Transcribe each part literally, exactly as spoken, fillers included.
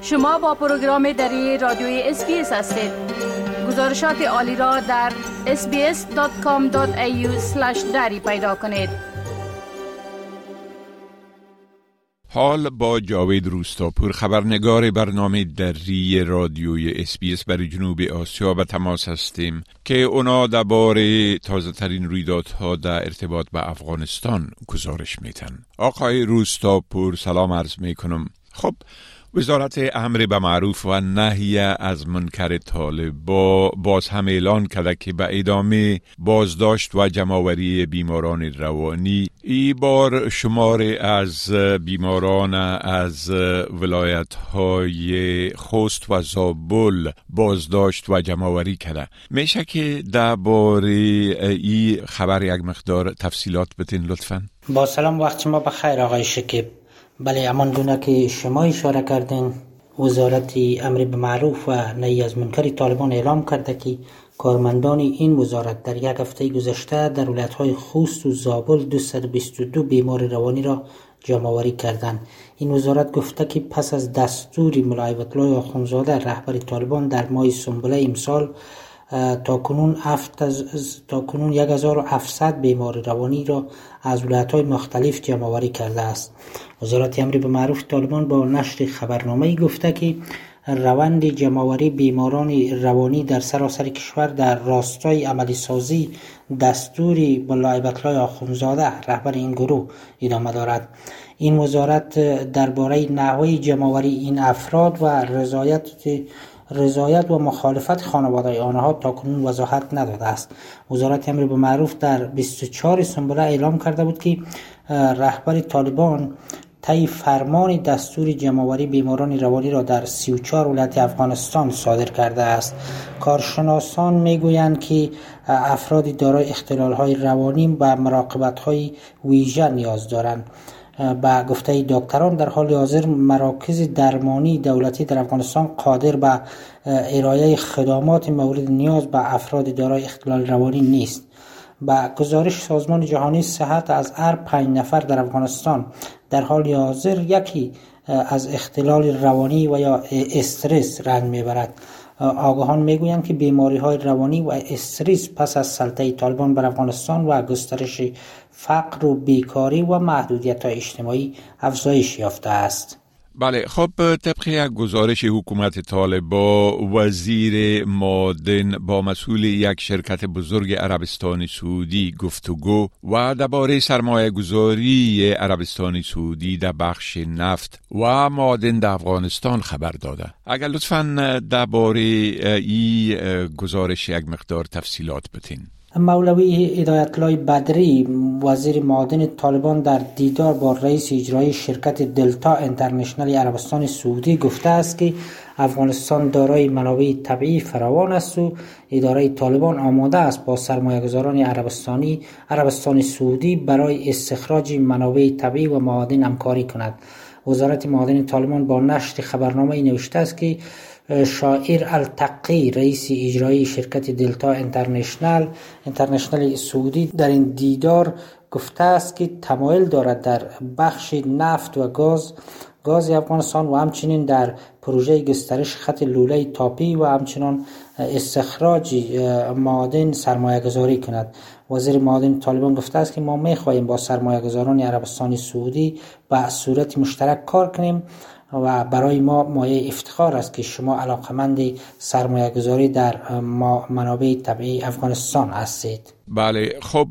شما با پروگرام دری رادیوی اس بی اس هستید. گزارشات عالی را در اس بی اس دات کام دات ای یو اسلش دری پیدا کنید. حال با جاوید روستاپور، خبرنگار برنامه دری رادیوی اس بی اس برای جنوب آسیا به تماس هستیم که اونا درباره تازه ترین رویدادها در ارتباط با افغانستان گزارش میتن. آقای روستاپور سلام عرض میکنم. خب وزارت امر به معروف و نهی از منکر طالبان باز هم اعلان کرده که به ادامه بازداشت و جمع‌آوری بیماران روانی، این بار شمار از بیماران از ولایت‌های خوست و زابل بازداشت و جمع‌آوری کرده. میشه که درباره این خبر یک مقدار تفصیلات بتین لطفاً؟ با سلام، وقت شما بخیر آقای شکیب. بله، همان گونه که شما اشاره کردین، وزارت امر به معروف و نهی از منکر طالبان اعلام کرده که کارمندان این وزارت در یک هفته گذشته در ولایت‌های خوست و زابل دویست و بیست و دو بیمار روانی را جمع‌آوری کردند. این وزارت گفته که پس از دستور ملا هیبت الله آخوندزاده رهبر طالبان در ماه سنبله امسال تا کنون تا کنون هزار و هفتصد بیمار روانی را از ولایت‌های مختلف جمع‌آوری کرده است. وزارت امر به معروف طالبان با نشر خبرنامه‌ای گفته که روند جمع‌آوری بیماران روانی در سراسر کشور در راستای عملی سازی دستور ملا هیبت الله آخوندزاده رهبر این گروه ادامه دارد. این وزارت درباره نحوه جمع‌آوری این افراد و رضایت رضایت و مخالفت خانواده آنها تاکنون وضاحت نداده است. وزارت امر به معروف در بیست و چهارم سنبله اعلام کرده بود که رهبر طالبان طی فرمان دستور جمع‌آوری بیماران روانی را در سی و چهار ولایت افغانستان صادر کرده است. کارشناسان میگویند که افراد دارای اختلال‌های روانی به مراقبت‌های ویژه نیاز دارند. با گفته دکتران در حال حاضر مراکز درمانی دولتی در افغانستان قادر به ارائه خدمات مورد نیاز به افراد دارای اختلال روانی نیست. با گزارش سازمان جهانی صحت، از هر پنج نفر در افغانستان در حال حاضر یکی از اختلال روانی و یا استرس رنج میبرد. آگاهان میگویند که بیماری های روانی و استرس پس از سلطه طالبان بر افغانستان و گسترش فقر و بیکاری و محدودیت اجتماعی افزایش یافته است. بله، خب طبق یک گزارش حکومت طالبان، وزیر معدن با مسئول یک شرکت بزرگ عربستان سعودی گفتگو و درباره سرمایه گذاری عربستان سعودی در بخش نفت و معدن در افغانستان خبر داده. اگر لطفاً درباره این گزارش یک مقدار تفصیلات بتین. مولوی هدایت الله بدری، وزیر معدن طالبان، در دیدار با رئیس اجرایی شرکت دلتا انترنشنال عربستان سعودی گفته است که افغانستان دارای منابع طبیعی فراوان است و اداره طالبان آماده است با سرمایه‌گذاران عربستانی عربستان سعودی برای استخراج منابع طبیعی و معادن همکاری کند. وزارت معدن طالبان با نشر خبرنامه نوشته است که شاعر التقی، رئیس اجرایی شرکت دلتا انترنشنال انترنشنال سعودی، در این دیدار گفته است که تمایل دارد در بخش نفت و گاز گاز افغانستان و همچنین در پروژه گسترش خط لوله تاپی و همچنین استخراج معادن سرمایه گذاری کند. وزیر معدن طالبان گفته است که ما می‌خواهیم با سرمایه گذاران عربستان سعودی به صورت مشترک کار کنیم و برای ما مایه افتخار است که شما علاقمند سرمایه گذاری در منابع طبیعی افغانستان هستید. بله، خب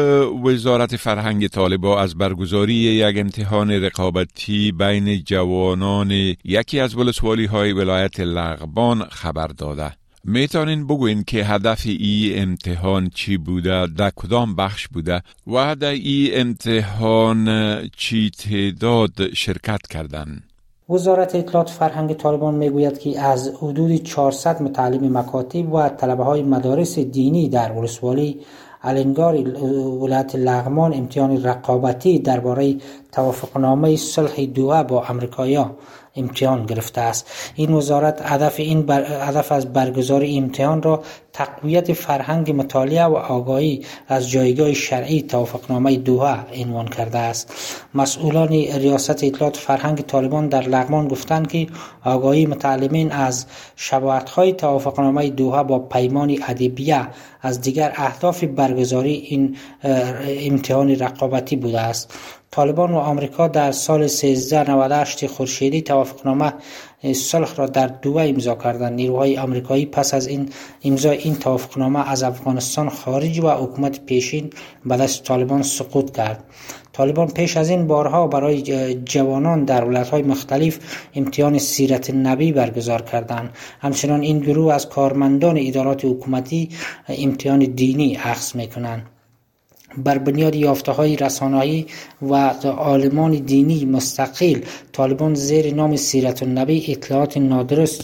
وزارت فرهنگ طالبان از برگزاری یک امتحان رقابتی بین جوانان یکی از ولسوالی های ولایت لغبان خبر داده. میتونین بگوین که هدف این امتحان چی بوده، در کدام بخش بوده و در این امتحان چی تعداد شرکت کردن؟ وزارت اطلاعات فرهنگ طالبان میگوید که از حدود چهارصد متعلم مکاتب و طلبه های مدارس دینی در ولسوالی النگار ولایت لغمان امتحان رقابتی درباره توافقنامه صلح دوحه با امریکایی‌ها امتحان گرفته است. این وزارت هدف این بر... هدف از برگزاری امتحان را تقویت فرهنگ مطالعه و آگاهی از جایگاه شرعی توافقنامه دوحه عنوان کرده است. مسئولان ریاست اطلاعات فرهنگ طالبان در لغمان گفتند که آگاهی متعلمین از شباهت‌های توافقنامه دوحه با پیمان ادیبیه از دیگر اهداف برگزاری این امتحان رقابتی بوده است. طالبان و آمریکا در سال سیزده نود و هشت خورشیدی توافقنامه صلح را در دوحه امضا کردند. نیروهای آمریکایی پس از این امضای این توافقنامه از افغانستان خارج و حکومت پیشین به دست طالبان سقوط کرد. طالبان پیش از این بارها برای جوانان در ولایت‌های مختلف امتحان سیرت نبی برگزار کردند. همچنین این گروه از کارمندان ادارات حکومتی امتحان دینی اخذ می‌کنند. بر بنیاد یافته‌های رسانه‌ای و عالمان دینی مستقل، طالبان زیر نام سیرت النبی اطلاعات نادرست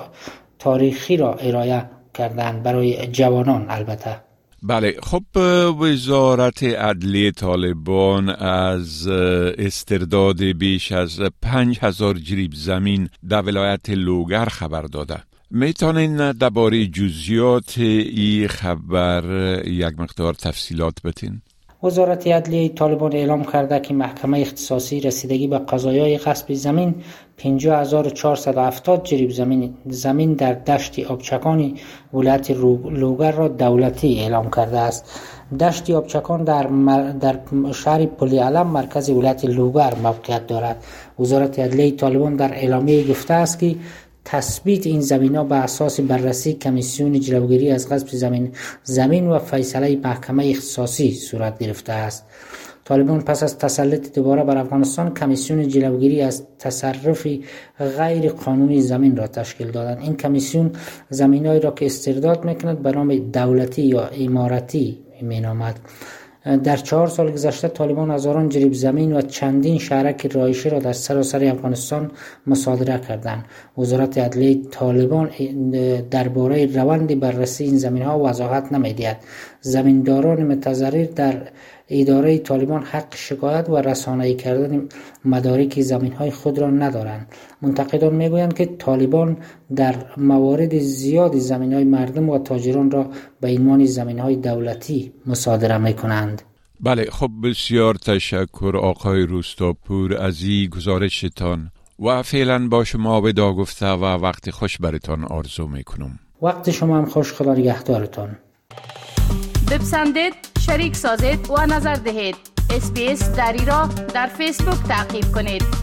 تاریخی را ارائه کردند برای جوانان. البته بله، خب وزارت عدلیه طالبان از استرداد بیش از پنج هزار جریب زمین در ولایت لوگر خبر داده. میتونین درباره جزئیات این خبر یک مقدار تفصیلات بتین؟ وزارت عدلیه طالبان اعلام کرده که محکمه اختصاصی رسیدگی به قضایای غصب زمین پنجاه هزار و چهارصد و هفتاد جریب زمین زمین در دشت آبچکان ولایت لوگر را دولتی اعلام کرده است. دشت آبچکان در در شهر پلی علم مرکز ولایت لوگر موقعیت دارد. وزارت عدلیه طالبان در اعلامیه گفته است که تثبیت این زمین‌ها بر اساس بررسی کمیسیون جلوگیری از غصب زمین زمین و فیصله محکمه اختصاصی صورت گرفته است. طالبان پس از تسلط دوباره بر افغانستان کمیسیون جلوگیری از تصرف غیر قانونی زمین را تشکیل دادند. این کمیسیون زمین‌هایی را که استرداد می‌کند به نام دولتی یا امارتی می‌نامد. در چهار سال گذشته طالبان هزاران جریب زمین و چندین شهرک رایشی را در سراسر افغانستان مصادره کردند. وزارت عدلیه طالبان درباره روند بررسی این زمین‌ها وضاحت نمی‌دهد. زمینداران متضرر در اداره طالبان حق شکایت و رسانه‌ای کردن مدارک زمین‌های خود را ندارند. منتقدان می‌گویند که طالبان در موارد زیاد زمین‌های مردم و تاجران را به عنوان زمین‌های دولتی مصادره می‌کنند. بله، خب بسیار تشکر آقای روستاپور از این گزارشتان و فعلا با شما ودا گفته و وقت خوش برتان آرزو می‌کنم. وقت شما هم خوش، خدا نگهدارتان. بپسندید، شریک سازید و نظر دهید. اس بی اس دری را در فیسبوک تعقیب کنید.